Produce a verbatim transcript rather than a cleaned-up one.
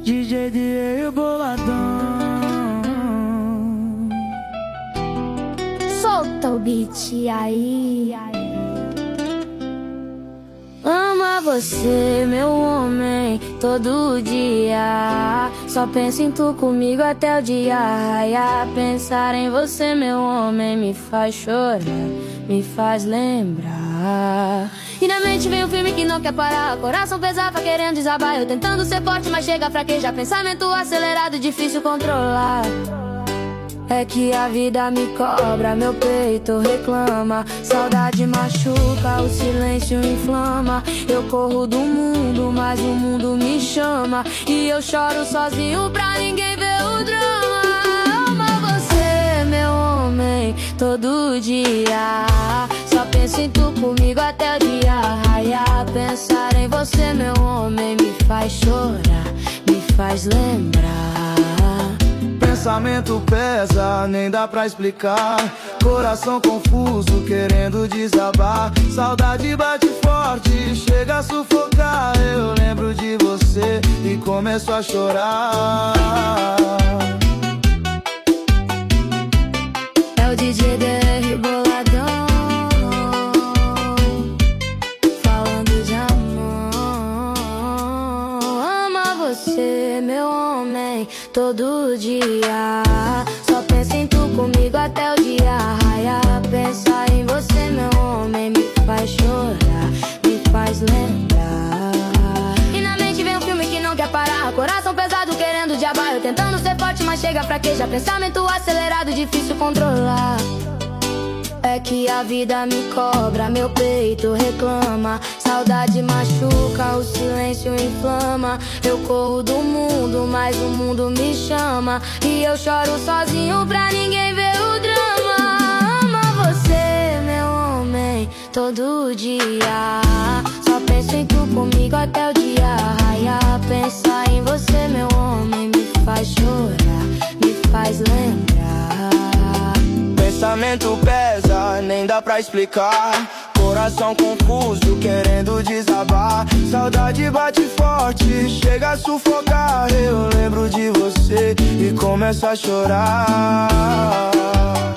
D J Diego Boladão. Solta o beat aí. Ama você, meu homem, todo dia. Só penso em tu comigo até o dia raiar. Pensar em você, meu homem, me faz chorar, me faz lembrar. E na mente vem um filme que não quer parar. Coração pesado, querendo desabar. Eu tentando ser forte, mas chega a fraquejar. Pensamento acelerado, difícil controlar. É que a vida me cobra, meu peito reclama. Saudade machuca, o silêncio inflama. Eu corro do mundo, mas o mundo me chama. E eu choro sozinho pra ninguém ver o drama. Ama você, meu homem, todo dia. Só penso em tu comigo até o dia raiar. Pensar em você, meu homem, me faz chorar, me faz lembrar. Pensamento pesa, nem dá pra explicar. Coração confuso, querendo desabar. Saudade bate forte, chega a sufocar. Eu lembro de você e começo a chorar. É o D J D R Boladão, falando de amor. Ama você, meu homem, todo dia. Só penso em tu comigo até o dia raiar. Pensar em você, meu homem, me faz chorar, me faz lembrar. E na mente vem um filme que não quer parar. Coração pesado, querendo diabar. Eu tentando ser forte, mas chega a fraquejar. Pensamento acelerado, difícil controlar. É que a vida me cobra, meu peito reclama. Saudade machuca, o silêncio inflama. Eu corro do mundo, mas o mundo me chama. E eu choro sozinho pra ninguém ver o drama. Ama você, meu homem, todo dia. Só penso em tu comigo até o dia raiar. Pensar em você, meu homem, me faz chorar, me faz lembrar. Pensamento pesa, nem dá pra explicar. Coração confuso, querendo desabar. Saudade bate forte, chega a sufocar. Eu lembro de você e começo a chorar.